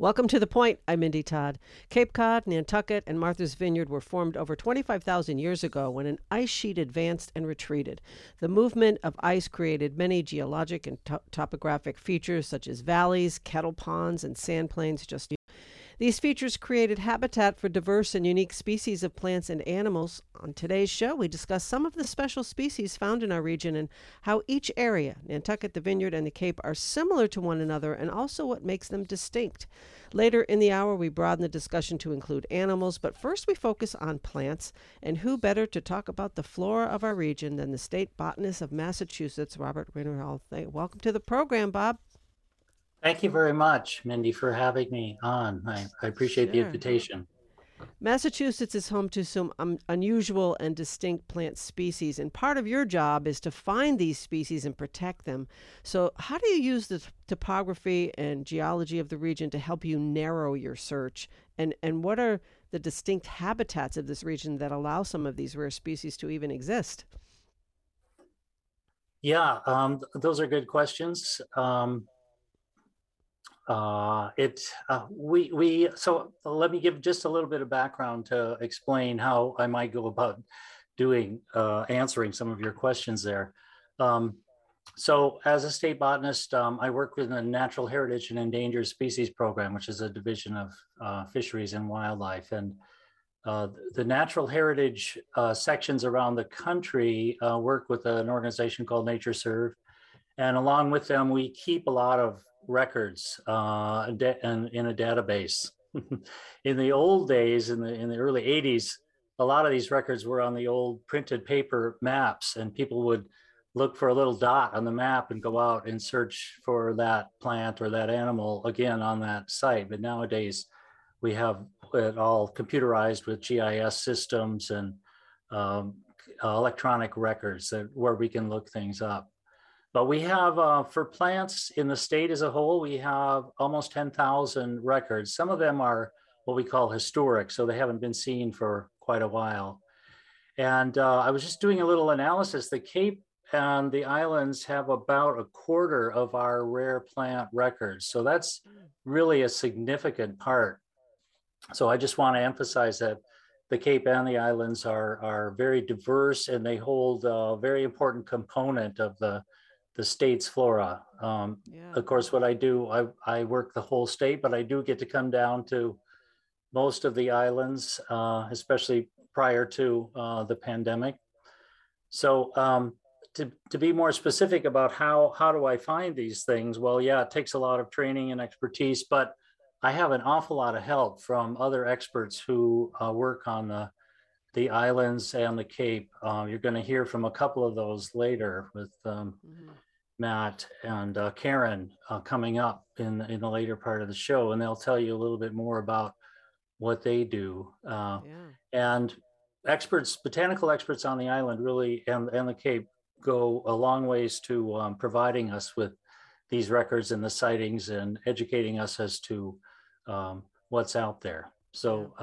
Welcome to The Point. I'm Mindy Todd. Cape Cod, Nantucket, and Martha's Vineyard were formed over 25,000 years ago when an ice sheet advanced and retreated. The movement of ice created many geologic and topographic features such as valleys, kettle ponds, and sand plains. These features created habitat for diverse and unique species of plants and animals. On today's show, we discuss some of the special species found in our region and how each area, Nantucket, the Vineyard, and the Cape, are similar to one another and also what makes them distinct. Later in the hour, we broaden the discussion to include animals, but first we focus on plants. And who better to talk about the flora of our region than the state botanist of Massachusetts, Robert Rinnerhall. Welcome to the program, Bob. Thank you very much, Mindy, for having me on. I appreciate the invitation. Massachusetts is home to some unusual and distinct plant species, and part of your job is to find these species and protect them. So how do you use the topography and geology of the region to help you narrow your search? And what are the distinct habitats of this region that allow some of these rare species to even exist? Yeah, those are good questions. So let me give just a little bit of background to explain how I might go about answering some of your questions there. So as a state botanist, I work with the Natural Heritage and Endangered Species Program, which is a division of Fisheries and Wildlife. And the natural heritage sections around the country work with an organization called NatureServe. And along with them, we keep a lot of records in a database. In the old days, in the early 80s, a lot of these records were on the old printed paper maps, and people would look for a little dot on the map and go out and search for that plant or that animal again on that site. But nowadays, we have it all computerized with GIS systems and electronic records where we can look things up. But we have, for plants in the state as a whole, we have almost 10,000 records. Some of them are what we call historic, so they haven't been seen for quite a while. And I was just doing a little analysis. The Cape and the islands have about a quarter of our rare plant records. So that's really a significant part. So I just want to emphasize that the Cape and the islands are very diverse, and they hold a very important component of the state's flora. Of course, what I do, I work the whole state, but I do get to come down to most of the islands, especially prior to the pandemic. So to be more specific about how do I find these things? Well, yeah, it takes a lot of training and expertise, but I have an awful lot of help from other experts who work on the islands and the Cape. You're going to hear from a couple of those later with Matt and Karen coming up in the later part of the show, and they'll tell you a little bit more about what they do. And botanical experts on the island really, and the Cape, go a long ways to providing us with these records and the sightings and educating us as to what's out there. So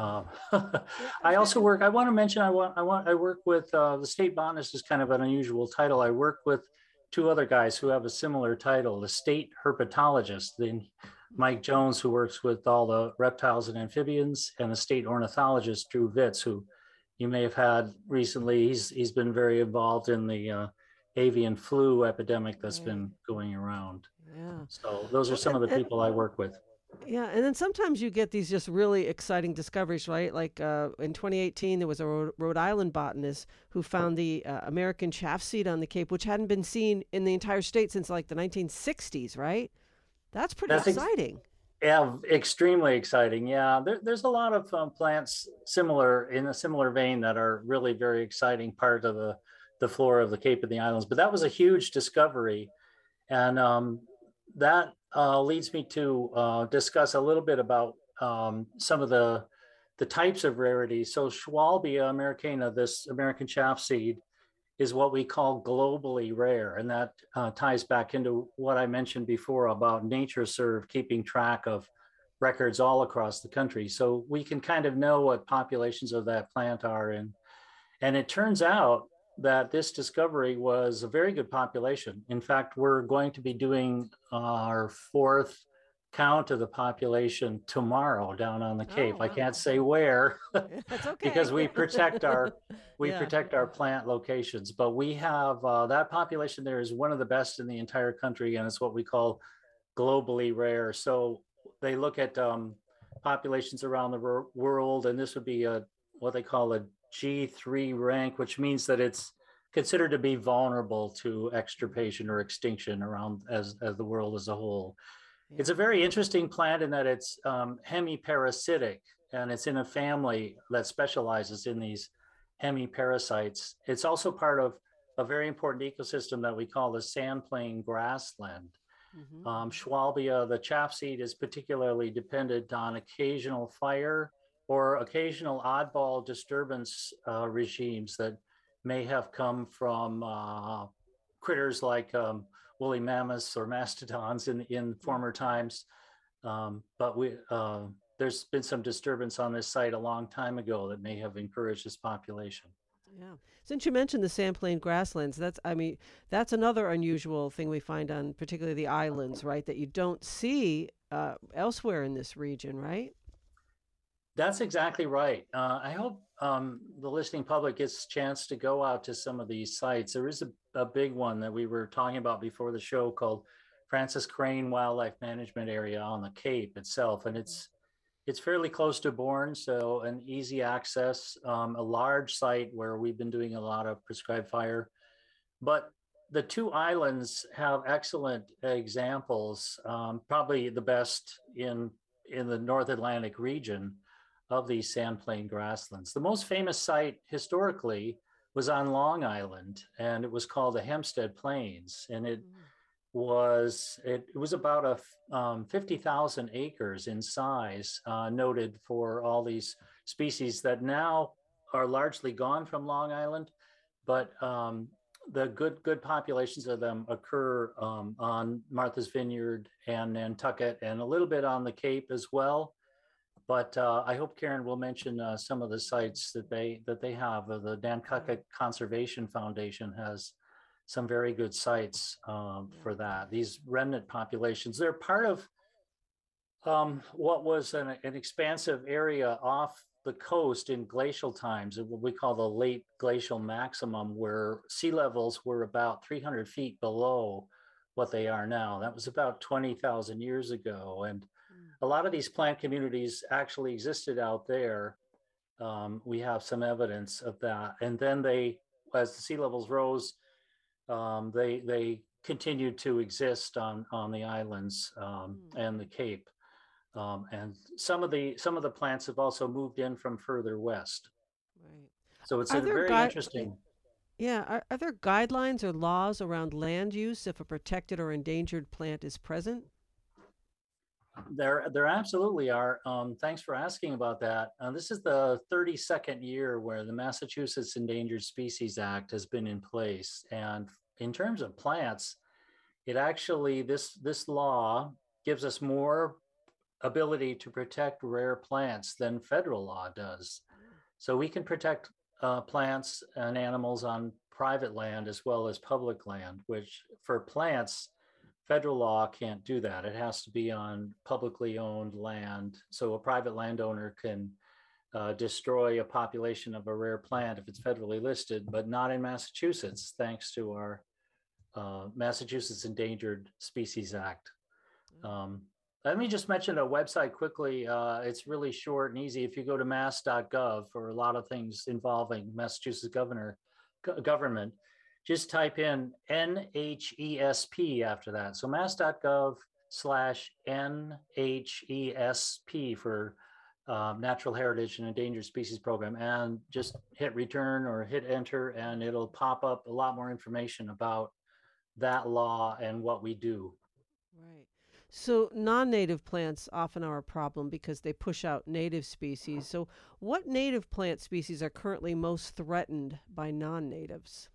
I also work. I want to mention. I work with the state botanist is kind of an unusual title. I work with two other guys who have a similar title: the state herpetologist, then Mike Jones, who works with all the reptiles and amphibians, and the state ornithologist Drew Vitz, who you may have had recently. He's been very involved in the avian flu epidemic that's been going around. So those are some of the people I work with. Yeah, and then sometimes you get these just really exciting discoveries, right? Like in 2018, there was a Rhode Island botanist who found the American chaff seed on the Cape, which hadn't been seen in the entire state since like the 1960s, right? That's pretty exciting. Yeah, extremely exciting. Yeah, there's a lot of plants in a similar vein that are really very exciting part of the flora of the Cape and the islands. But that was a huge discovery, and that leads me to discuss a little bit about some of the types of rarities. So Schwalbia americana, this American chaff seed, is what we call globally rare. And that ties back into what I mentioned before about NatureServe keeping track of records all across the country. So we can kind of know what populations of that plant are in. And it turns out that this discovery was a very good population. In fact, we're going to be doing our fourth count of the population tomorrow down on the Oh, Cape. I wow. can't say where That's because okay. we Yeah. protect our plant locations, but we have that population there is one of the best in the entire country, and it's what we call globally rare. So they look at populations around the world, and this would be a what they call a G3 rank, which means that it's considered to be vulnerable to extirpation or extinction around as the world as a whole. Yeah. It's a very interesting plant in that it's hemiparasitic, and it's in a family that specializes in these hemiparasites. It's also part of a very important ecosystem that we call the sandplain grassland. Hmm. Schwalbia, the chaff seed, is particularly dependent on occasional fire or occasional oddball disturbance regimes that may have come from critters like woolly mammoths or mastodons in former times. But there's been some disturbance on this site a long time ago that may have encouraged this population. Yeah. Since you mentioned the sandplain grasslands, I mean, that's another unusual thing we find on particularly the islands, right? That you don't see elsewhere in this region, right? That's exactly right. I hope the listening public gets a chance to go out to some of these sites. There is a big one that we were talking about before the show called Francis Crane Wildlife Management Area on the Cape itself, and it's fairly close to Bourne, so an easy access, a large site where we've been doing a lot of prescribed fire. But the two islands have excellent examples, probably the best in the North Atlantic region of these sandplain grasslands. The most famous site historically was on Long Island, and it was called the Hempstead Plains, and Mm. it was about 50,000 acres in size, noted for all these species that now are largely gone from Long Island, but the good populations of them occur on Martha's Vineyard and Nantucket, and a little bit on the Cape as well. But I hope Karen will mention some of the sites that they have. The Yeah. Nantucket Conservation Foundation has some very good sites Yeah. for that. These remnant populations, they're part of what was an expansive area off the coast in glacial times, what we call the late glacial maximum, where sea levels were about 300 feet below what they are now. That was about 20,000 years ago. And Mm. a lot of these plant communities actually existed out there. We have some evidence of that. And then as the sea levels rose, they continued to exist on the islands Mm. and the Cape. And some of the plants have also moved in from further west. Right. So it's Are a there very guide? interesting. Yeah. Are there guidelines or laws around land use if a protected or endangered plant is present? There absolutely are. Thanks for asking about that. This is the 32nd year where the Massachusetts Endangered Species Act has been in place, and in terms of plants, it actually this law gives us more ability to protect rare plants than federal law does. So we can protect plants and animals on private land as well as public land, which for plants, federal law can't do that. It has to be on publicly owned land. So a private landowner can destroy a population of a rare plant if it's federally listed, but not in Massachusetts, thanks to our Massachusetts Endangered Species Act. Oh. Um, Let me just mention a website quickly. It's really short and easy. If you go to mass.gov for a lot of things involving Massachusetts government, just type in NHESP after that. So mass.gov/NHESP for Natural Heritage and Endangered Species Program, and just hit return or hit enter, and it'll pop up a lot more information about that law and what we do. Right. So non-native plants often are a problem because they push out native species. So what native plant species are currently most threatened by non-natives?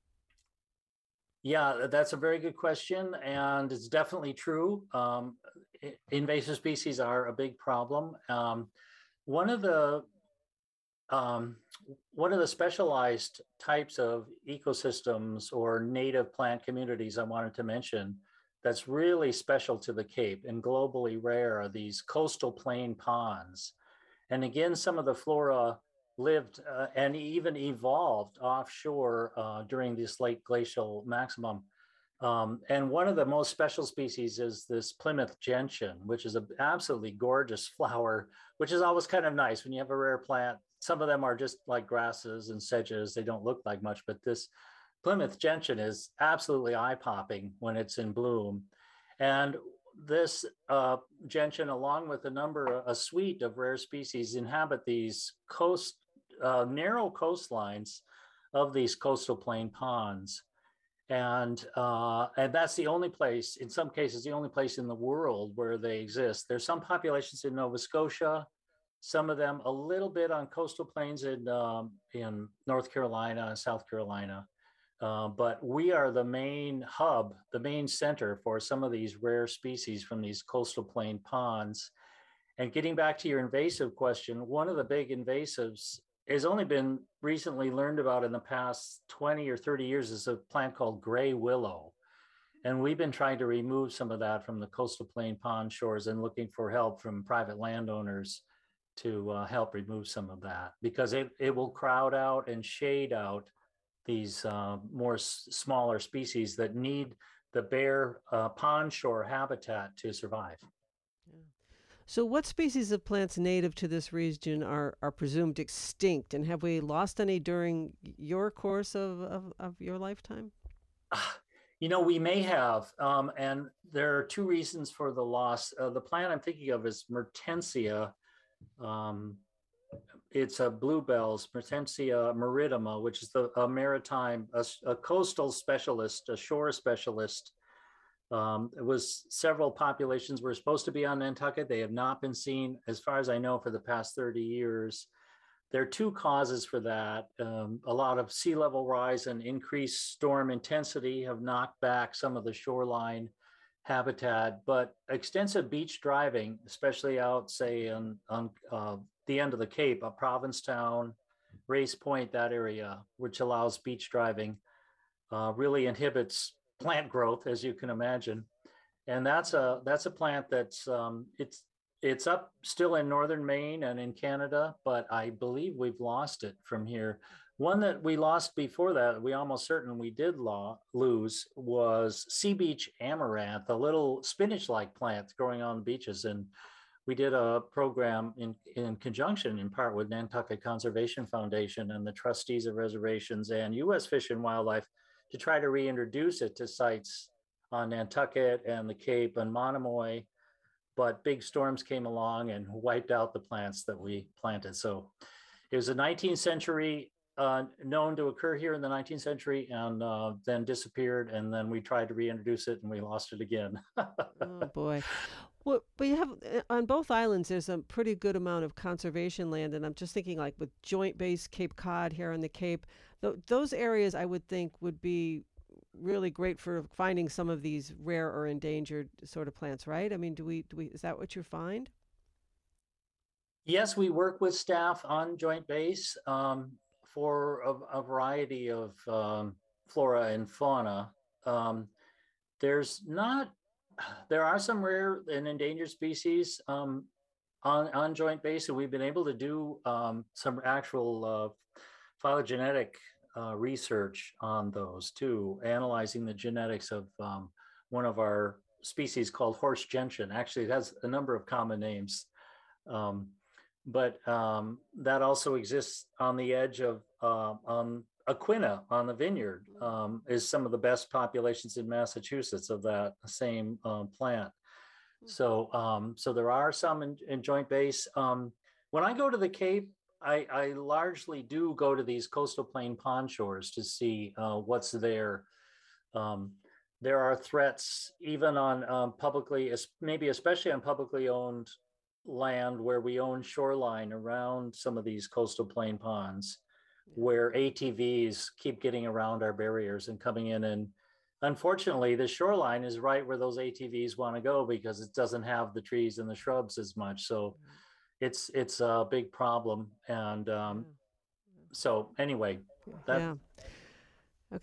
Yeah, that's a very good question, and it's definitely true. Invasive species are a big problem. One of the um, one of the specialized types of ecosystems or native plant communities I wanted to mention that's really special to the Cape and globally rare are these coastal plain ponds. And again, some of the flora lived and even evolved offshore during this late glacial maximum. And one of the most special species is this Plymouth gentian, which is an absolutely gorgeous flower, which is always kind of nice when you have a rare plant. Some of them are just like grasses and sedges. They don't look like much, but this Plymouth gentian is absolutely eye-popping when it's in bloom. And this gentian, along with a suite of rare species, inhabit these narrow coastlines of these coastal plain ponds. And that's the only place, in some cases, the only place in the world where they exist. There's some populations in Nova Scotia, some of them a little bit on coastal plains in North Carolina and South Carolina. But we are the main hub, the main center for some of these rare species from these coastal plain ponds. And getting back to your invasive question, one of the big invasives has only been recently learned about in the past 20 or 30 years is a plant called gray willow. And we've been trying to remove some of that from the coastal plain pond shores and looking for help from private landowners to help remove some of that because it will crowd out and shade out these smaller species that need the bare pond shore habitat to survive. Yeah. So, what species of plants native to this region are presumed extinct, and have we lost any during your course of your lifetime? We may have, and there are two reasons for the loss. The plant I'm thinking of is Mertensia. Um, it's a bluebells, Mertensia marittima, which is a maritime, a coastal specialist, a shore specialist. It was several populations were supposed to be on Nantucket. They have not been seen, as far as I know, for the past 30 years. There are two causes for that. A lot of sea level rise and increased storm intensity have knocked back some of the shoreline habitat, but extensive beach driving, especially out, say, on the end of the Cape, Provincetown, Race Point, that area, which allows beach driving, really inhibits plant growth, as you can imagine. And that's a plant that's it's up still in northern Maine and in Canada, but I believe we've lost it from here. One that we lost before that, we almost certain we did lose, was sea beach amaranth, a little spinach-like plant growing on beaches. And we did a program in conjunction, in part, with Nantucket Conservation Foundation and the trustees of reservations and U.S. Fish and Wildlife to try to reintroduce it to sites on Nantucket and the Cape and Monomoy. But big storms came along and wiped out the plants that we planted. So it was a 19th century, known to occur here in the 19th century, and then disappeared. And then we tried to reintroduce it and we lost it again. Oh boy. Well, but you have on both islands. There's a pretty good amount of conservation land, and I'm just thinking, like with Joint Base Cape Cod here on the Cape, those areas I would think would be really great for finding some of these rare or endangered sort of plants, right? I mean, do we is that what you find? Yes, we work with staff on Joint Base for a variety of flora and fauna. Um, there's not, there are some rare and endangered species on Joint Base, and we've been able to do some actual phylogenetic research on those too, analyzing the genetics of one of our species called horse gentian. Actually, it has a number of common names. But that also exists on the edge of on Aquina on the Vineyard, is some of the best populations in Massachusetts of that same plant. So there are some in Joint Base. When I go to the Cape, I largely do go to these coastal plain pond shores to see what's there. There are threats even on publicly, maybe especially on publicly owned land where we own shoreline around some of these coastal plain ponds, where ATVs keep getting around our barriers and coming in. And unfortunately, the shoreline is right where those ATVs want to go because it doesn't have the trees and the shrubs as much. So it's a big problem. And so anyway, that Yeah. Okay.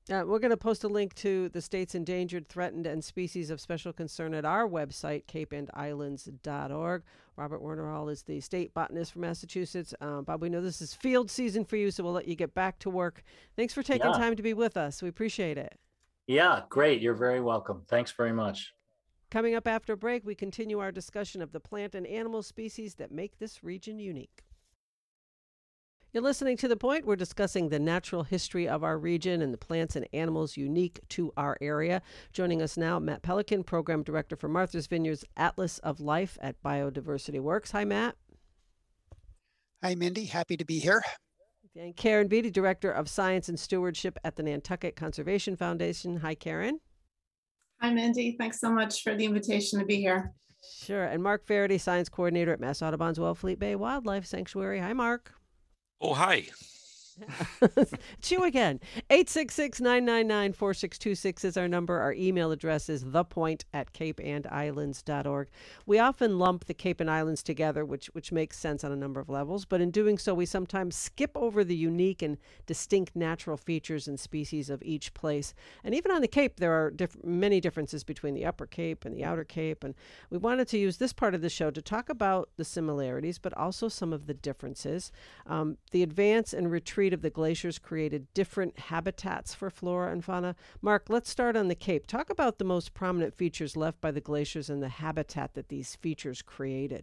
We're going to post a link to the state's endangered, threatened, and species of special concern at our website, capeandislands.org. Robert Wernerhall is the state botanist from Massachusetts. Bob, we know this is field season for you, so we'll let you get back to work. Thanks for taking time to be with us. We appreciate it. Yeah, great. You're very welcome. Thanks very much. Coming up after a break, we continue our discussion of the plant and animal species that make this region unique. You're listening to The Point. We're discussing the natural history of our region and the plants and animals unique to our area. Joining us now, Matt Pelican, Program Director for Martha's Vineyard's Atlas of Life at Biodiversity Works. Hi, Matt. Hi, Mindy. Happy to be here. And Karen Beatty, Director of Science and Stewardship at the Nantucket Conservation Foundation. Hi, Karen. Hi, Mindy. Thanks so much for the invitation to be here. Sure. And Mark Faraday, Science Coordinator at Mass Audubon's Wellfleet Bay Wildlife Sanctuary. Hi, Mark. Oh, hi. It's you again. 866-999-4626 is our number. Our email address is thepoint@capeandislands.org. We often lump the Cape and Islands together, which makes sense on a number of levels. But in doing so, we sometimes skip over the unique and distinct natural features and species of each place. And even on the Cape, there are many differences between the Upper Cape and the Outer Cape. And we wanted to use this part of the show to talk about the similarities, but also some of the differences. The advance and retreat of the glaciers created different habitats for flora and fauna. Mark, let's start on the Cape. Talk about the most prominent features left by the glaciers and the habitat that these features created.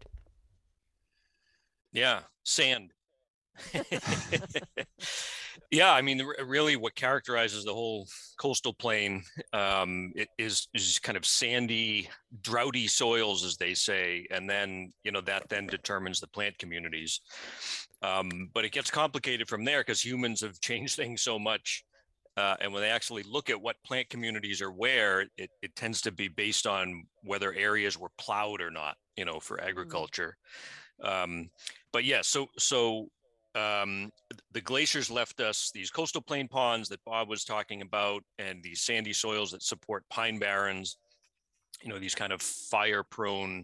Yeah, sand. Yeah, I mean, really what characterizes the whole coastal plain it is kind of sandy, droughty soils, as they say, and then, that then determines the plant communities. But it gets complicated from there because humans have changed things so much. And when they actually look at what plant communities are where, it tends to be based on whether areas were plowed or not, for agriculture. But yeah, so the glaciers left us these coastal plain ponds that Bob was talking about, and these sandy soils that support pine barrens, these kind of fire-prone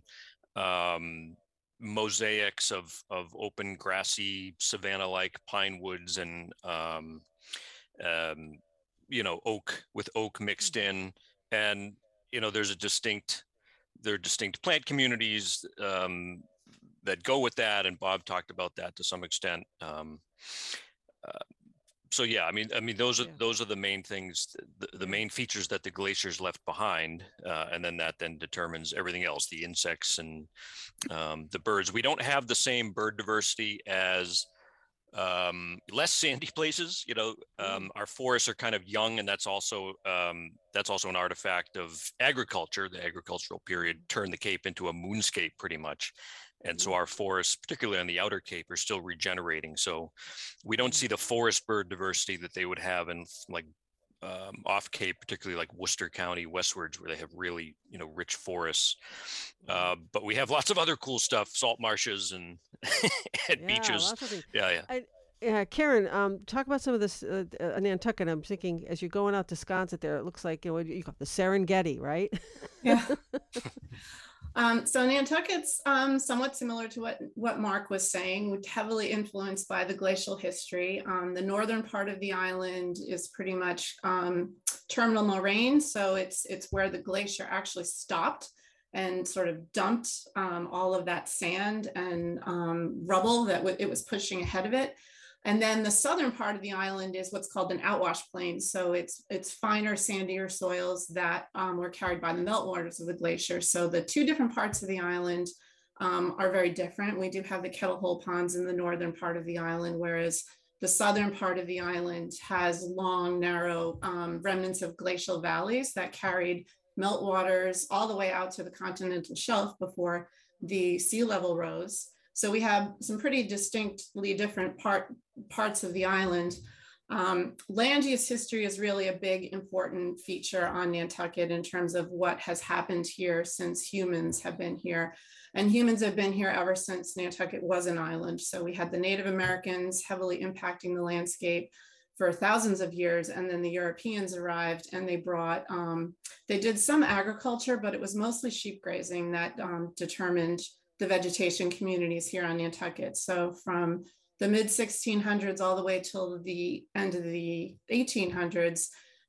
mosaics of open grassy savanna-like pine woods and oak mixed in, and there are distinct plant communities that go with that, and Bob talked about that to some extent. So yeah, I mean, those are the main things, the main features that the glaciers left behind, and then that determines everything else, the insects and the birds. We don't have the same bird diversity as less sandy places. Our forests are kind of young, and that's also an artifact of agriculture. The agricultural period turned the Cape into a moonscape pretty much. And so our forests, particularly on the Outer Cape, are still regenerating. So we don't see the forest bird diversity that they would have in off Cape, particularly like Worcester County westwards, where they have really, rich forests. But we have lots of other cool stuff, salt marshes and, and beaches. Yeah, Karen, talk about some of this Nantucket. I'm thinking as you're going out to Sconset there, it looks like you got the Serengeti, right? Yeah. So Nantucket's somewhat similar to what Mark was saying, heavily influenced by the glacial history. The northern part of the island is pretty much terminal moraine, so it's where the glacier actually stopped and sort of dumped all of that sand and rubble that it was pushing ahead of it. And then the southern part of the island is what's called an outwash plain. So it's finer, sandier soils that were carried by the meltwaters of the glacier. So the two different parts of the island are very different. We do have the Kettle Hole ponds in the northern part of the island, whereas the southern part of the island has long, narrow remnants of glacial valleys that carried meltwaters all the way out to the continental shelf before the sea level rose. So we have some pretty distinctly different parts of the island. Land use history is really a big, important feature on Nantucket in terms of what has happened here since humans have been here. And humans have been here ever since Nantucket was an island. So we had the Native Americans heavily impacting the landscape for thousands of years. And then the Europeans arrived and they brought, they did some agriculture, but it was mostly sheep grazing that determined the vegetation communities here on Nantucket. So from the mid 1600s all the way till the end of the 1800s,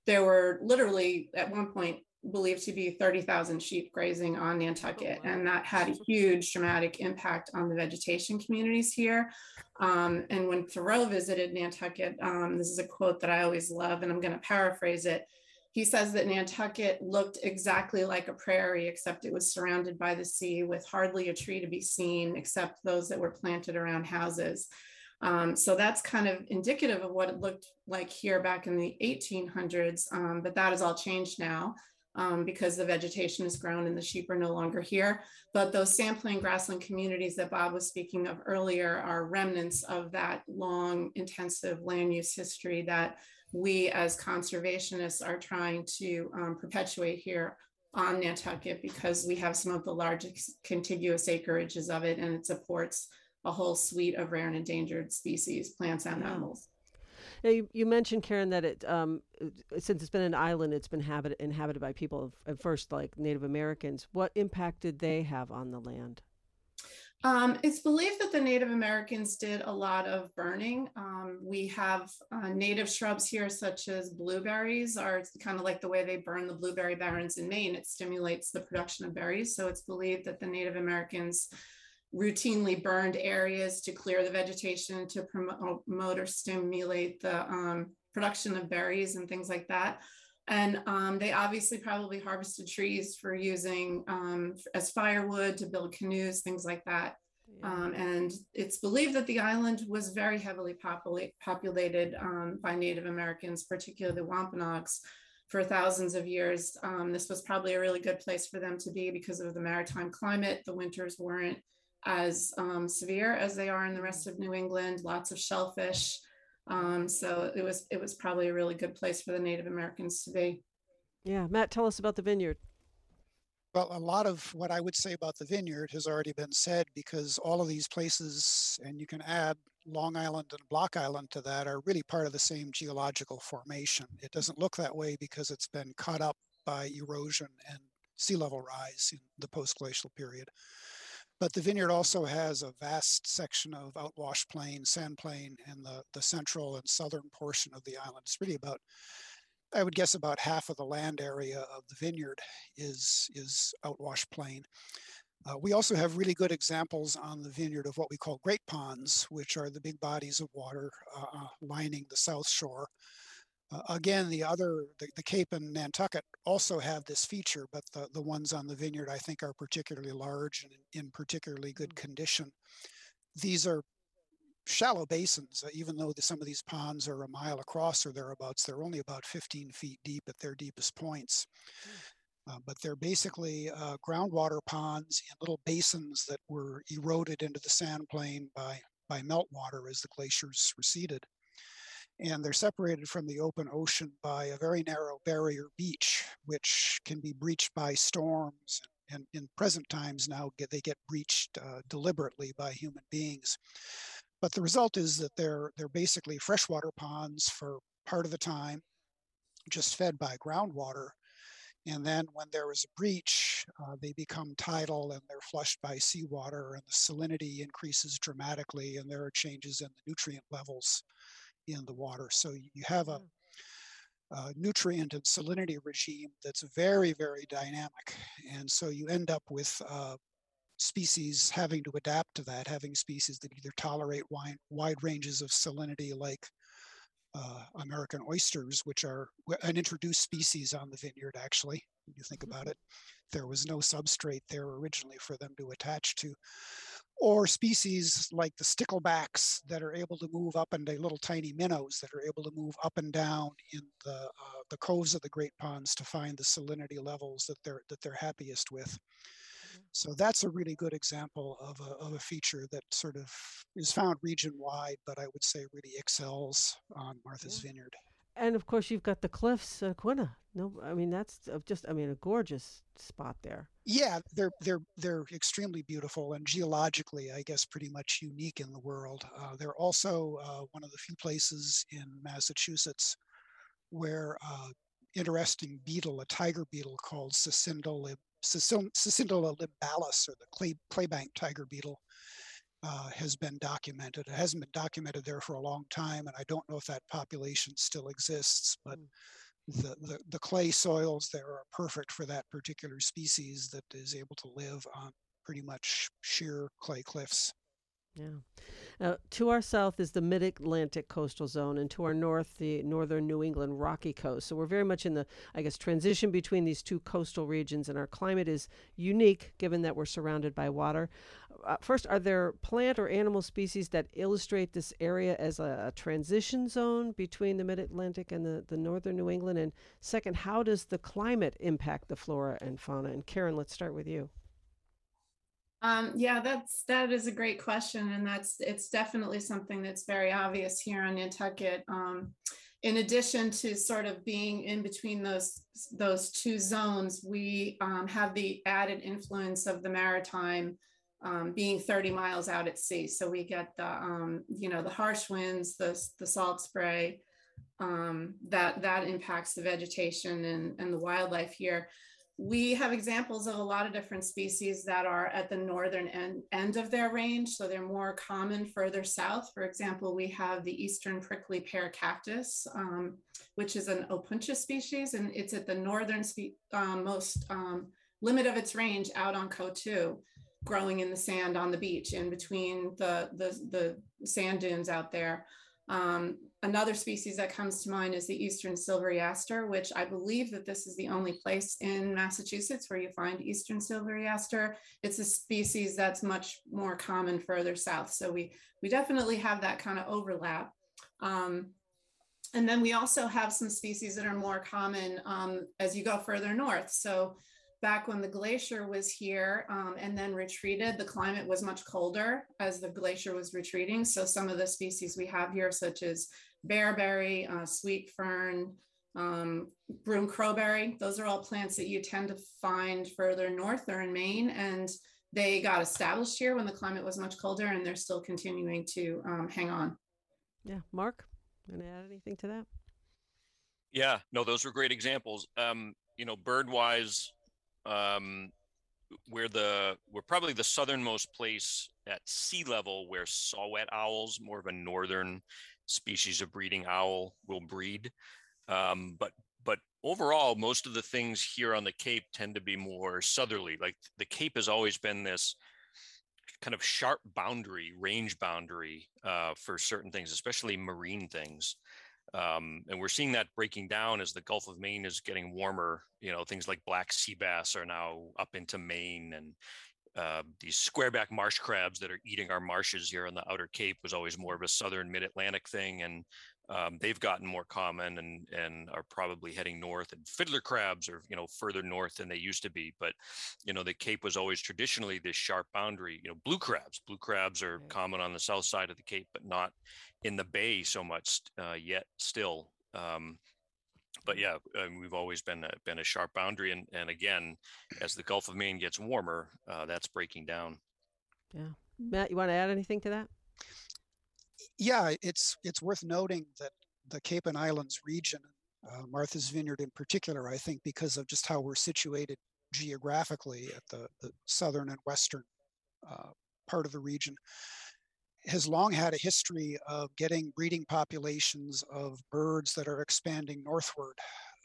there were literally at one point believed to be 30,000 sheep grazing on Nantucket. Oh, wow. And that had a huge dramatic impact on the vegetation communities here. And when Thoreau visited Nantucket, this is a quote that I always love, and I'm going to paraphrase it. He says that Nantucket looked exactly like a prairie, except it was surrounded by the sea with hardly a tree to be seen, except those that were planted around houses. So that's kind of indicative of what it looked like here back in the 1800s, but that has all changed now. Because the vegetation has grown and the sheep are no longer here. But those sampling grassland communities that Bob was speaking of earlier are remnants of that long, intensive land use history that we as conservationists are trying to perpetuate here on Nantucket, because we have some of the largest contiguous acreages of it, and it supports a whole suite of rare and endangered species, plants and animals. Now, you mentioned, Karen, that it since it's been an island, it's been inhabited by people at first, like Native Americans. What impact did they have on the land? It's believed that the Native Americans did a lot of burning. We have native shrubs here, such as blueberries, are kind of like the way they burn the blueberry barrens in Maine. It stimulates the production of berries. So it's believed that the Native Americans routinely burned areas to clear the vegetation, to promote or stimulate the production of berries and things like that. And they obviously probably harvested trees for using as firewood to build canoes, things like that. Yeah. And it's believed that the island was very heavily populated by Native Americans, particularly the Wampanoags, for thousands of years. This was probably a really good place for them to be because of the maritime climate. The winters weren't as severe as they are in the rest of New England, lots of shellfish. So it was probably a really good place for the Native Americans to be. Yeah, Matt, tell us about the vineyard. Well, a lot of what I would say about the vineyard has already been said, because all of these places, and you can add Long Island and Block Island to that, are really part of the same geological formation. It doesn't look that way because it's been cut up by erosion and sea level rise in the post-glacial period. But the vineyard also has a vast section of outwash plain, sand plain, and the central and southern portion of the island. It's really about, I would guess, about half of the land area of the vineyard is outwash plain. We also have really good examples on the vineyard of what we call great ponds, which are the big bodies of water lining the south shore. Again, the Cape and Nantucket also have this feature, but the ones on the vineyard, I think, are particularly large and in particularly good condition. These are shallow basins, even though some of these ponds are a mile across or thereabouts. They're only about 15 feet deep at their deepest points. But they're basically groundwater ponds in little basins that were eroded into the sand plain by meltwater as the glaciers receded. And they're separated from the open ocean by a very narrow barrier beach, which can be breached by storms. And in present times now, they get breached deliberately by human beings. But the result is that they're basically freshwater ponds for part of the time, just fed by groundwater. And then when there is a breach, they become tidal and they're flushed by seawater, and the salinity increases dramatically, and there are changes in the nutrient levels in the water. So you have a nutrient and salinity regime that's very, very dynamic. And so you end up with species having to adapt to that, having species that either tolerate wide ranges of salinity, like American oysters, which are an introduced species on the vineyard, actually, when you think about it. There was no substrate there originally for them to attach to. Or species like the sticklebacks that are able to move up, and the little tiny minnows that are able to move up and down in the coves of the great ponds to find the salinity levels that they're happiest with. So that's a really good example of a feature that sort of is found region-wide, but I would say really excels on Martha's Vineyard. And of course, you've got the cliffs at Aquinnah. No, I mean that's just, a gorgeous spot there. Yeah, they're extremely beautiful, and geologically, I guess, pretty much unique in the world. They're also one of the few places in Massachusetts where interesting beetle, a tiger beetle called Cicindola limbalis, or the claybank tiger beetle, has been documented. It hasn't been documented there for a long time, and I don't know if that population still exists, but the clay soils there are perfect for that particular species that is able to live on pretty much sheer clay cliffs. Yeah. To our south is the mid-Atlantic coastal zone, and to our north, the northern New England rocky coast. So we're very much in the, I guess, transition between these two coastal regions, and our climate is unique given that we're surrounded by water. First, are there plant or animal species that illustrate this area as a transition zone between the mid-Atlantic and the northern New England? And second, how does the climate impact the flora and fauna? And Karen, let's start with you. Yeah, that is a great question, and it's definitely something that's very obvious here on Nantucket. In addition to sort of being in between those two zones, we have the added influence of the maritime being 30 miles out at sea. So we get the the harsh winds, the salt spray that impacts the vegetation and the wildlife here. We have examples of a lot of different species that are at the northern end of their range. So they're more common further south. For example, we have the eastern prickly pear cactus, which is an Opuntia species, and it's at the northern most limit of its range out on Coatue, growing in the sand on the beach in between the sand dunes out there. Another species that comes to mind is the eastern silvery aster, which I believe that this is the only place in Massachusetts where you find eastern silvery aster. It's a species that's much more common further south. So we definitely have that kind of overlap. And then we also have some species that are more common as you go further north. So back when the glacier was here and then retreated, the climate was much colder as the glacier was retreating. So some of the species we have here, such as bearberry, sweet fern, broom crowberry, those are all plants that you tend to find further north or in Maine. And they got established here when the climate was much colder, and they're still continuing to hang on. Yeah. Mark, want to add anything to that? Yeah, no, those were great examples. Bird-wise, we're probably the southernmost place at sea level where saw-whet owls, more of a northern species of breeding owl, will breed. But overall, most of the things here on the Cape tend to be more southerly. Like the Cape has always been this kind of sharp range boundary for certain things, especially marine things. And we're seeing that breaking down as the Gulf of Maine is getting warmer. Things like black sea bass are now up into Maine, and these squareback marsh crabs that are eating our marshes here on the outer Cape was always more of a southern mid-Atlantic thing. And they've gotten more common and are probably heading north. And fiddler crabs are, further north than they used to be. But, the Cape was always traditionally this sharp boundary. Blue crabs are common on the south side of the Cape, but not in the bay so much yet still. But yeah, we've always been a sharp boundary. And again, as the Gulf of Maine gets warmer, that's breaking down. Yeah. Matt, you want to add anything to that? Yeah, it's worth noting that the Cape and Islands region, Martha's Vineyard in particular, I think because of just how we're situated geographically at the southern and western part of the region, has long had a history of getting breeding populations of birds that are expanding northward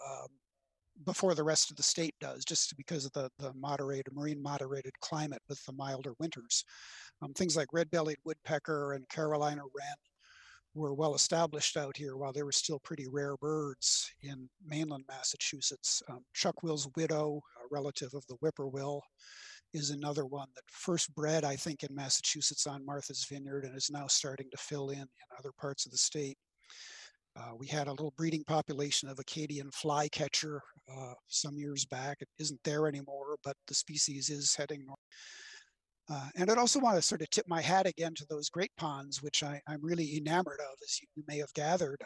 before the rest of the state does, just because of the marine moderated climate with the milder winters. Things like red-bellied woodpecker and Carolina wren were well established out here while they were still pretty rare birds in mainland Massachusetts. Chuck-will's widow, a relative of the whippoorwill, is another one that first bred, I think, in Massachusetts on Martha's Vineyard and is now starting to fill in other parts of the state. We had a little breeding population of Acadian flycatcher some years back. It isn't there anymore, but the species is heading north. And I'd also want to sort of tip my hat again to those great ponds, which I'm really enamored of, as you may have gathered.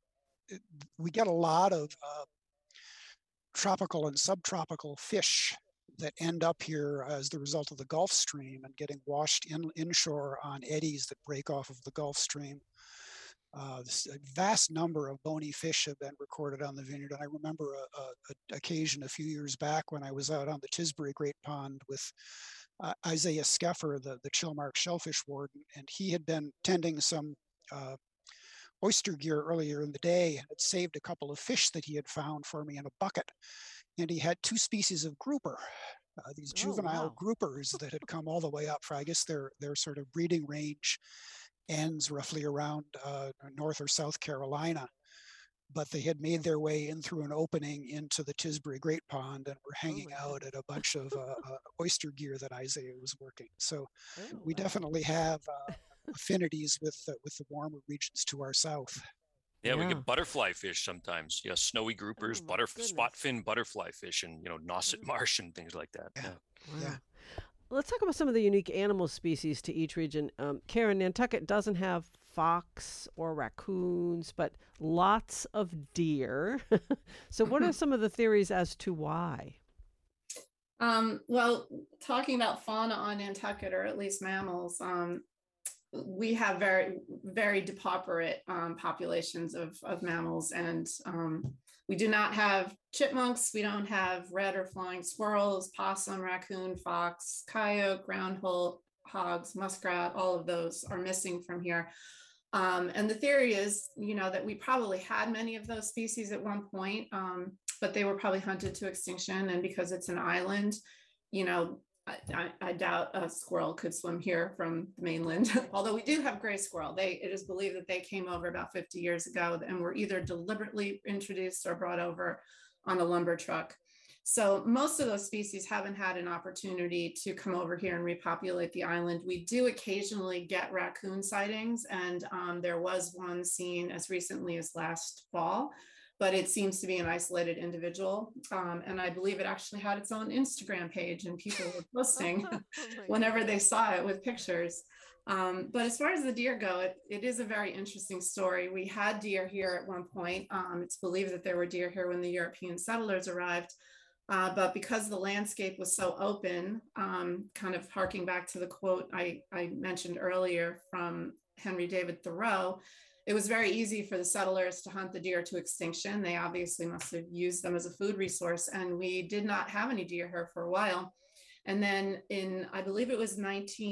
We get a lot of tropical and subtropical fish that end up here as the result of the Gulf Stream and getting washed inshore on eddies that break off of the Gulf Stream. A vast number of bony fish have been recorded on the vineyard. And I remember an occasion a few years back when I was out on the Tisbury Great Pond with Isaiah Skeffer, the Chilmark shellfish warden, and he had been tending some oyster gear earlier in the day and had saved a couple of fish that he had found for me in a bucket. And he had 2 species of grouper, these juvenile wow. groupers that had come all the way up for, I guess their sort of breeding range ends roughly around North or South Carolina. But they had made their way in through an opening into the Tisbury Great Pond and were hanging out at a bunch of oyster gear that Isaiah was working. So we wow. definitely have affinities with the warmer regions to our south. Yeah, we Yeah. get butterfly fish sometimes. Yeah, snowy groupers, Oh, my spot goodness. fin butterfly fish, and Nauset Marsh and things like that. Yeah. Yeah. Yeah. Wow. Let's talk about some of the unique animal species to each region. Karen, Nantucket doesn't have fox or raccoons, but lots of deer. So, what are some of the theories as to why? Well, talking about fauna on Nantucket, or at least mammals, we have very, very depauperate populations of mammals, and we do not have chipmunks. We don't have red or flying squirrels, possum, raccoon, fox, coyote, groundhog, hogs, muskrat. All of those are missing from here. And the theory is, that we probably had many of those species at one point, but they were probably hunted to extinction. And because it's an island, I doubt a squirrel could swim here from the mainland, although we do have gray squirrel. It is believed that they came over about 50 years ago and were either deliberately introduced or brought over on a lumber truck. So most of those species haven't had an opportunity to come over here and repopulate the island. We do occasionally get raccoon sightings, and there was one seen as recently as last fall, but it seems to be an isolated individual. And I believe it actually had its own Instagram page, and people were posting whenever they saw it with pictures. But as far as the deer go, it is a very interesting story. We had deer here at one point. It's believed that there were deer here when the European settlers arrived. But because the landscape was so open, kind of harking back to the quote I mentioned earlier from Henry David Thoreau, it was very easy for the settlers to hunt the deer to extinction. They obviously must have used them as a food resource, and we did not have any deer here for a while. And then in, I believe it was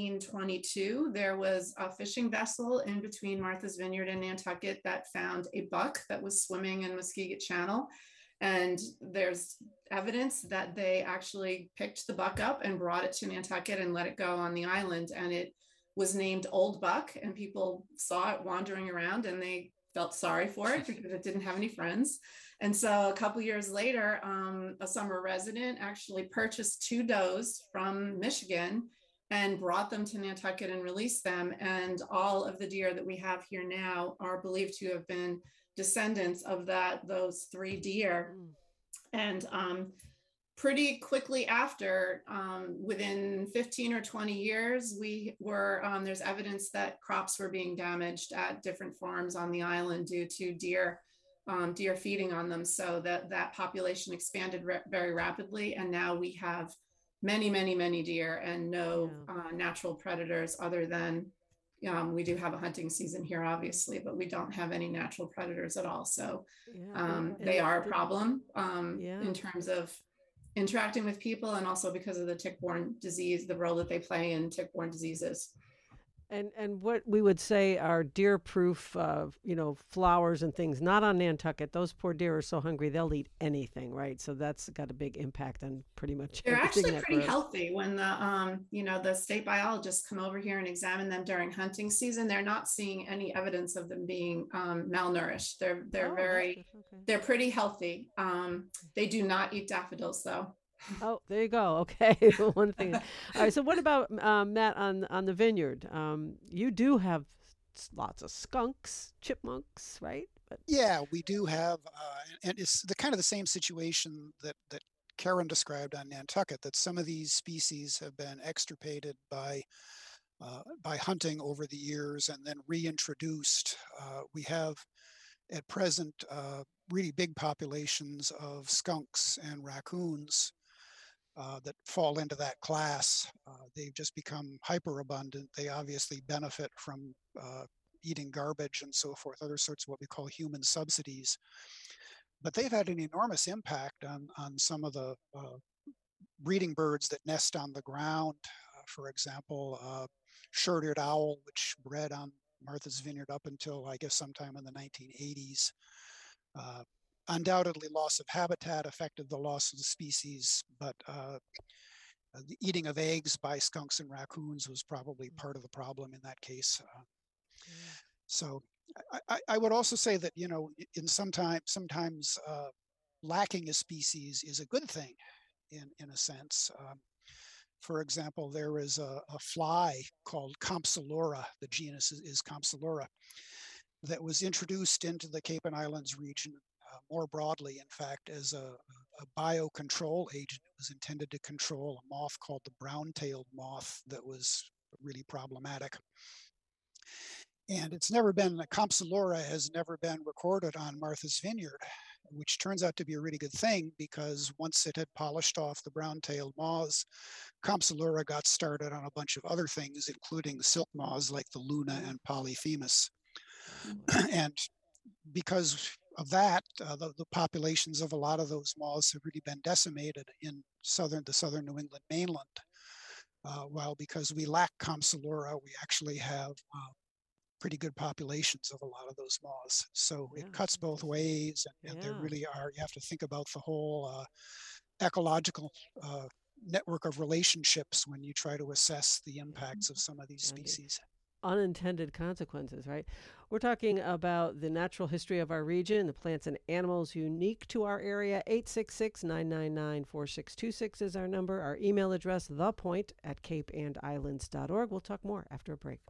1922, there was a fishing vessel in between Martha's Vineyard and Nantucket that found a buck that was swimming in Muskeget Channel. And there's evidence that they actually picked the buck up and brought it to Nantucket and let it go on the island. And it was named Old Buck, and people saw it wandering around and they felt sorry for it because it didn't have any friends. And so a couple years later, a summer resident actually purchased 2 does from Michigan and brought them to Nantucket and released them. And all of the deer that we have here now are believed to have been descendants of those 3 deer. And pretty quickly after, within 15 or 20 years, we were, there's evidence that crops were being damaged at different farms on the island due to deer feeding on them. So that population expanded very rapidly. And now we have many, many, many deer and no natural predators other than we do have a hunting season here, obviously, but we don't have any natural predators at all. So they are a problem in terms of interacting with people, and also because of the tick-borne disease, the role that they play in tick-borne diseases. And what we would say are deer-proof, flowers and things, not on Nantucket. Those poor deer are so hungry they'll eat anything, right? So that's got a big impact on pretty much They're everything actually that pretty grows. healthy. When the state biologists come over here and examine them during hunting season, they're not seeing any evidence of them being malnourished. They're pretty healthy. They do not eat daffodils though. Oh, there you go. Okay, one thing. All right. So, what about Matt on the vineyard? You do have lots of skunks, chipmunks, right? But Yeah, we do have, and it's the kind of the same situation that Karen described on Nantucket. That some of these species have been extirpated by hunting over the years and then reintroduced. We have at present really big populations of skunks and raccoons that fall into that class. They've just become hyper abundant. They obviously benefit from eating garbage and so forth, other sorts of what we call human subsidies. But they've had an enormous impact on some of the breeding birds that nest on the ground. For example, short-eared owl, which bred on Martha's Vineyard up until, I guess, sometime in the 1980s. Undoubtedly, loss of habitat affected the loss of the species, but the eating of eggs by skunks and raccoons was probably part of the problem in that case. So I would also say that, you know, sometimes lacking a species is a good thing in a sense. For example, there is a fly called Compsogloria, the genus is Compsogloria, that was introduced into the Cape and Islands region more broadly, in fact, as a biocontrol agent. It was intended to control a moth called the brown-tailed moth that was really problematic. And it's never been, Compsogloria has never been recorded on Martha's Vineyard, which turns out to be a really good thing, because once it had polished off the brown-tailed moths, Compsogloria got started on a bunch of other things, including silk moths like the Luna and Polyphemus. And because of that, the populations of a lot of those moths have really been decimated in the southern New England mainland. While because we lack Compsogloria, we actually have pretty good populations of a lot of those moths. So it cuts both ways, and there really are, you have to think about the whole ecological network of relationships when you try to assess the impacts of some of these species. Unintended consequences, right? We're talking about the natural history of our region, the plants and animals unique to our area. 866-999-4626 is our number. Our email address, thepoint@capeandislands.org. We'll talk more after a break.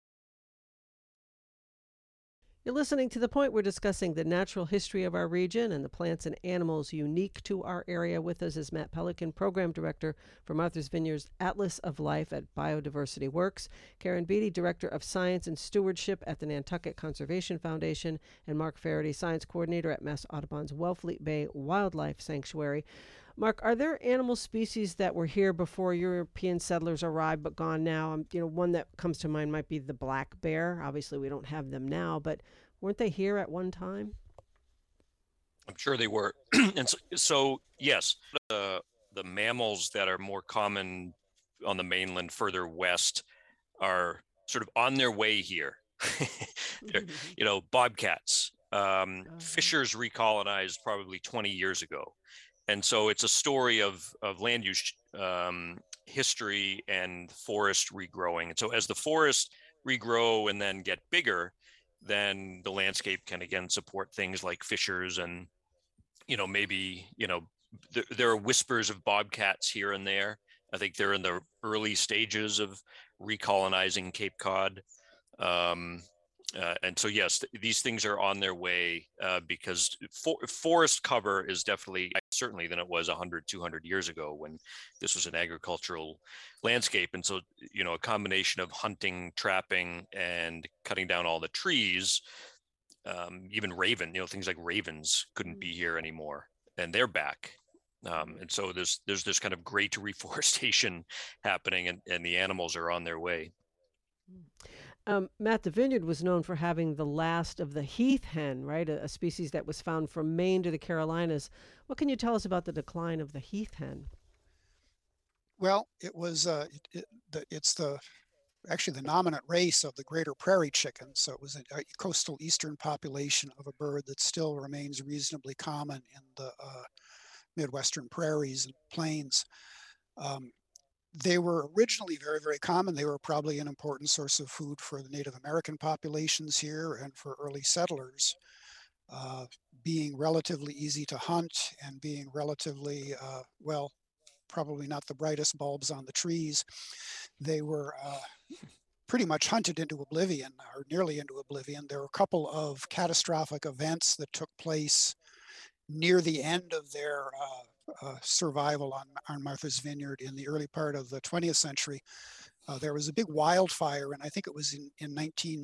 You're listening to The Point. We're discussing the natural history of our region and the plants and animals unique to our area. With us is Matt Pelican, Program Director for Martha's Vineyard's Atlas of Life at Biodiversity Works, Karen Beatty, Director of Science and Stewardship at the Nantucket Conservation Foundation, and Mark Faraday, Science Coordinator at Mass Audubon's Wellfleet Bay Wildlife Sanctuary. Mark, are there animal species that were here before European settlers arrived but gone now? One that comes to mind might be the black bear. Obviously, we don't have them now, but weren't they here at one time? I'm sure they were. And so yes, the mammals that are more common on the mainland further west are sort of on their way here. Bobcats. Fishers recolonized probably 20 years ago. And so it's a story of land use history and forest regrowing. And so as the forests regrow and then get bigger, then the landscape can again support things like fishers and, there are whispers of bobcats here and there. I think they're in the early stages of recolonizing Cape Cod. And so, yes, these things are on their way because forest cover is definitely certainly than it was 100, 200 years ago when this was an agricultural landscape. And so, a combination of hunting, trapping, and cutting down all the trees, even things like ravens couldn't be here anymore, and they're back. And so there's this kind of great reforestation happening, and the animals are on their way. Matt, the vineyard was known for having the last of the heath hen, right? A species that was found from Maine to the Carolinas. What can you tell us about the decline of the heath hen? Well, it was it's actually the nominate race of the greater prairie chicken. So it was a coastal eastern population of a bird that still remains reasonably common in the Midwestern prairies and plains. They were originally very, very common. They were probably an important source of food for the Native American populations here and for early settlers. Being relatively easy to hunt and being relatively, probably not the brightest bulbs on the trees, they were pretty much hunted into oblivion, or nearly into oblivion. There were a couple of catastrophic events that took place near the end of their survival on Martha's Vineyard in the early part of the 20th century. There was a big wildfire, and I think it was in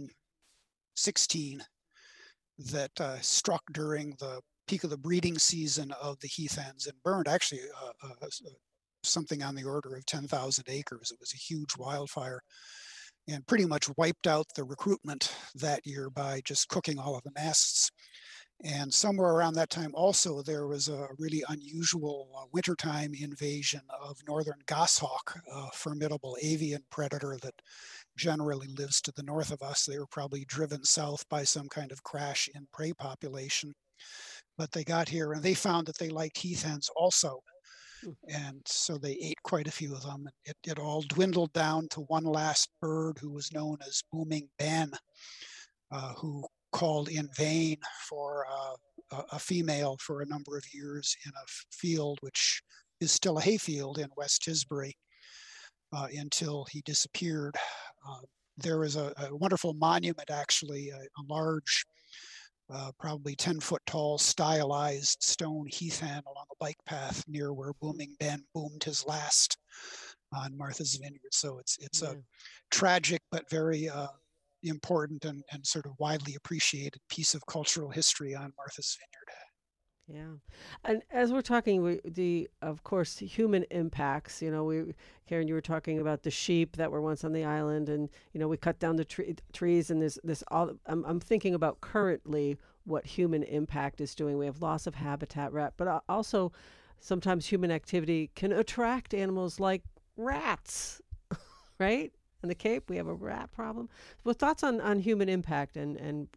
1916 that struck during the peak of the breeding season of the heath hens and burned actually something on the order of 10,000 acres. It was a huge wildfire and pretty much wiped out the recruitment that year by just cooking all of the nests. And somewhere around that time also, there was a really unusual wintertime invasion of northern goshawk, a formidable avian predator that generally lives to the north of us. They were probably driven south by some kind of crash in prey population. But they got here and they found that they liked heath hens also. And so they ate quite a few of them. It all dwindled down to one last bird who was known as Booming Ben, who called in vain for a female for a number of years in a field which is still a hayfield in West Tisbury until he disappeared. There was a wonderful monument, actually, a large, probably 10-foot tall, stylized stone heath hen along a bike path near where Booming Ben boomed his last on Martha's Vineyard. So it's a tragic but very important and sort of widely appreciated piece of cultural history on Martha's Vineyard. Yeah. And as we're talking, of course, human impacts, Karen, you were talking about the sheep that were once on the island, and, we cut down the trees, and I'm thinking about currently what human impact is doing. We have loss of habitat, but also sometimes human activity can attract animals like rats, right? In the Cape, we have a rat problem. Well, thoughts on human impact and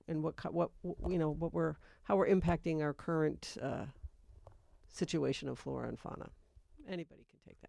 how we're impacting our current situation of flora and fauna. Anybody can take that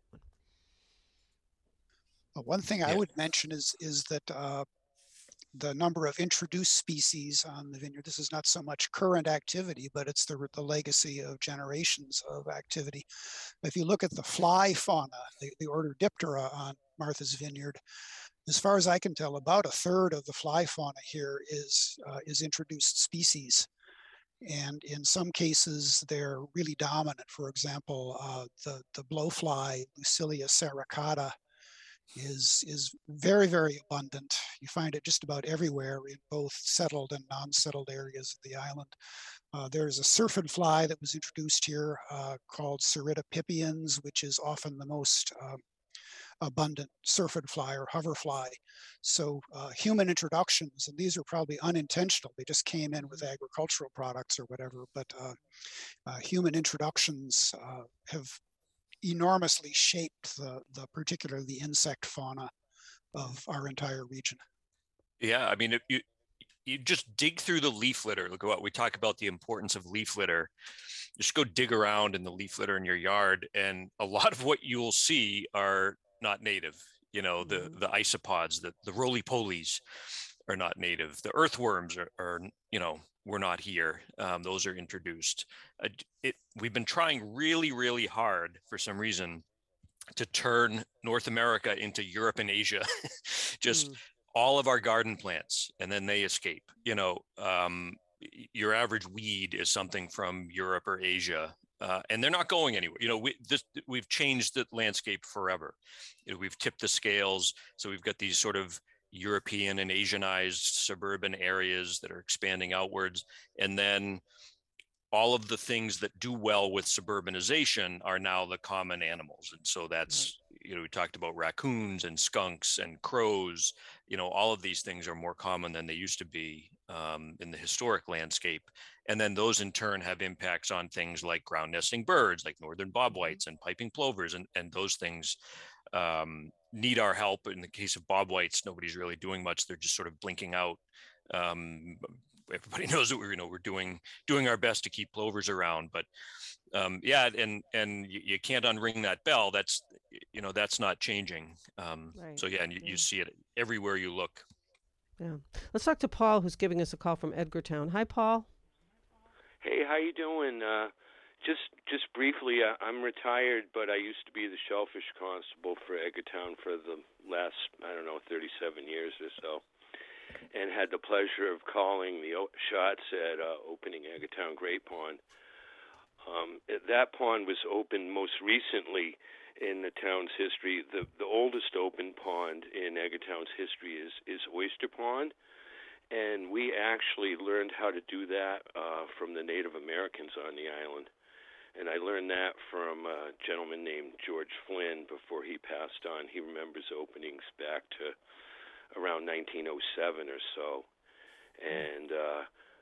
one. One thing I would mention is that the number of introduced species on the vineyard. This is not so much current activity, but it's the legacy of generations of activity. If you look at the fly fauna, the order Diptera on Martha's Vineyard, as far as I can tell, about a third of the fly fauna here is introduced species. And in some cases, they're really dominant. For example, the blowfly, Lucilia serracata, is very, very abundant. You find it just about everywhere in both settled and non-settled areas of the island. There's a syrphid fly that was introduced here called Cerida pipiens, which is often the most abundant syrphid fly or hoverfly. So human introductions, and these are probably unintentional, they just came in with agricultural products or whatever, but human introductions have enormously shaped particularly the insect fauna of our entire region. Yeah, I mean, if you just dig through the leaf litter. Look at what we talk about, the importance of leaf litter. Just go dig around in the leaf litter in your yard, and a lot of what you'll see are not native. The isopods, the roly-polies are not native. The earthworms are were not here. Those are introduced. We've been trying really, really hard for some reason to turn North America into Europe and Asia. Just all of our garden plants, and then they escape. Your average weed is something from Europe or Asia, and they're not going anywhere. We've changed the landscape forever. We've tipped the scales, so we've got these sort of European and Asianized suburban areas that are expanding outwards, and then all of the things that do well with suburbanization are now the common animals. And so that's, we talked about raccoons and skunks and crows. All of these things are more common than they used to be in the historic landscape. And then those in turn have impacts on things like ground nesting birds, like northern bobwhites and piping plovers. And those things need our help. In the case of bobwhites, nobody's really doing much. They're just sort of blinking out. Everybody knows that we're doing our best to keep plovers around, but and you can't unring that bell. That's not changing. Right. So and you see it everywhere you look. Yeah. Let's talk to Paul, who's giving us a call from Edgartown. Hi, Paul. Hey, how you doing? Just briefly, I'm retired, but I used to be the shellfish constable for Edgartown for the last 37 years or so. And had the pleasure of calling the shots at opening Edgartown Great Pond. That pond was opened most recently in the town's history. The oldest open pond in Edgartown's history is Oyster Pond, and we actually learned how to do that from the Native Americans on the island. And I learned that from a gentleman named George Flynn before he passed on. He remembers openings back to around 1907 or so. And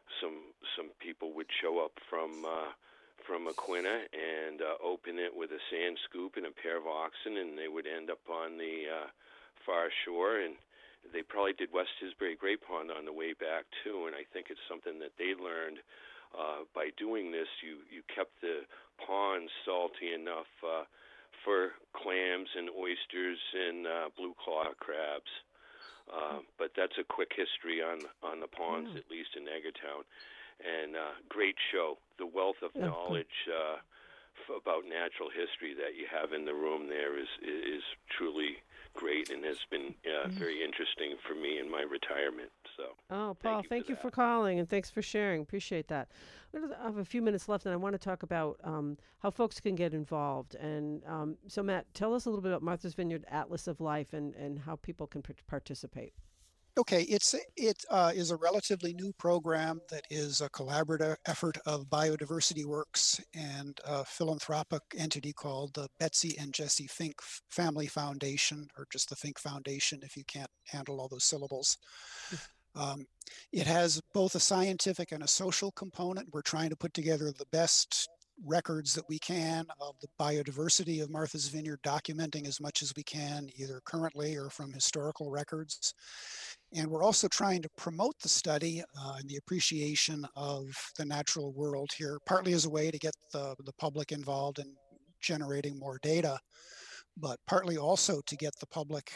some people would show up from Aquinnah and open it with a sand scoop and a pair of oxen, and they would end up on the far shore. And they probably did West Tisbury Great Pond on the way back too. And I think it's something that they learned by doing this. You kept the ponds salty enough for clams and oysters and blue claw crabs. But that's a quick history on the ponds, at least in Eggertown. And great show. The wealth of knowledge about natural history that you have in the room there is truly great, and has been very interesting for me in my retirement. So, Paul, thank you for calling, and thanks for sharing. Appreciate that. I have a few minutes left, and I want to talk about how folks can get involved. And so, Matt, tell us a little bit about Martha's Vineyard Atlas of Life and how people can participate. Okay, it is a relatively new program that is a collaborative effort of Biodiversity Works and a philanthropic entity called the Betsy and Jesse Fink Family Foundation, or just the Fink Foundation if you can't handle all those syllables. It has both a scientific and a social component. We're trying to put together the best records that we can of the biodiversity of Martha's Vineyard, documenting as much as we can, either currently or from historical records. And we're also trying to promote the study and the appreciation of the natural world here, partly as a way to get the public involved in generating more data, but partly also to get the public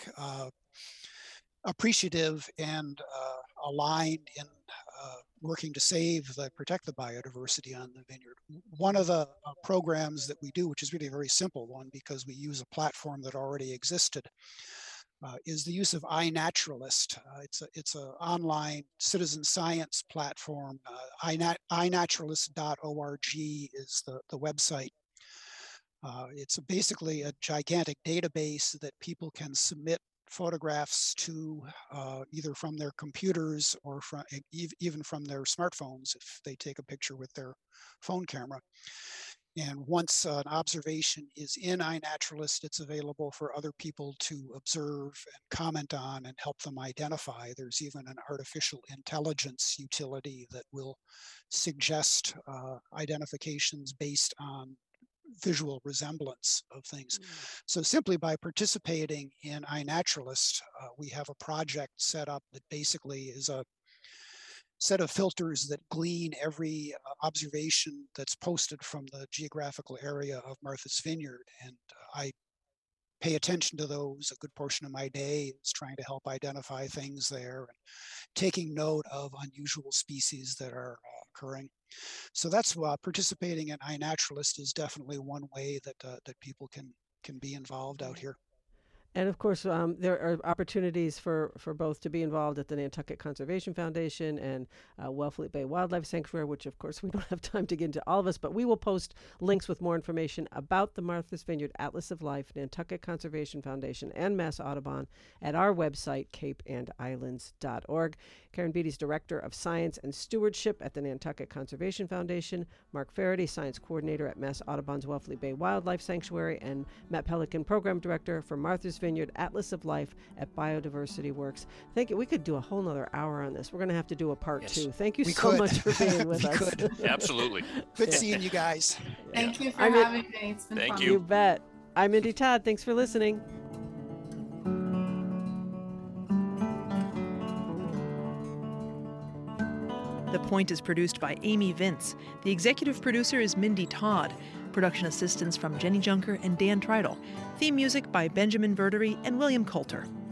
appreciative and aligned in working to protect the biodiversity on the vineyard. One of the programs that we do, which is really a very simple one because we use a platform that already existed, is the use of iNaturalist. It's an online citizen science platform. iNaturalist.org is the website. It's basically a gigantic database that people can submit photographs to either from their computers or even from their smartphones if they take a picture with their phone camera. And once an observation is in iNaturalist, it's available for other people to observe and comment on and help them identify. There's even an artificial intelligence utility that will suggest identifications based on visual resemblance of things. So simply by participating in iNaturalist, we have a project set up that basically is a set of filters that glean every observation that's posted from the geographical area of Martha's Vineyard. And I pay attention to those. A good portion of my day is trying to help identify things there and taking note of unusual species that are occurring. So that's participating in iNaturalist is definitely one way that people can be involved out here. And of course, there are opportunities for both to be involved at the Nantucket Conservation Foundation and Wellfleet Bay Wildlife Sanctuary, which of course we don't have time to get into all of us, but we will post links with more information about the Martha's Vineyard Atlas of Life, Nantucket Conservation Foundation, and Mass Audubon at our website, capeandislands.org. Karen Beatty's Director of Science and Stewardship at the Nantucket Conservation Foundation, Mark Faraday, Science Coordinator at Mass Audubon's Wellfleet Bay Wildlife Sanctuary, and Matt Pelican, Program Director for Martha's Vineyard Atlas of Life at Biodiversity Works. Thank you. We could do a whole nother hour on this. We're going to have to do a part two. Thank you so much for being with us. Absolutely. Good seeing you guys. Thank you for having me. It's been fun. You bet. I'm Mindy Todd. Thanks for listening. The Point is produced by Amy Vince. The executive producer is Mindy Todd. Production assistance from Jenny Junker and Dan Treidel. Theme music by Benjamin Verdery and William Coulter.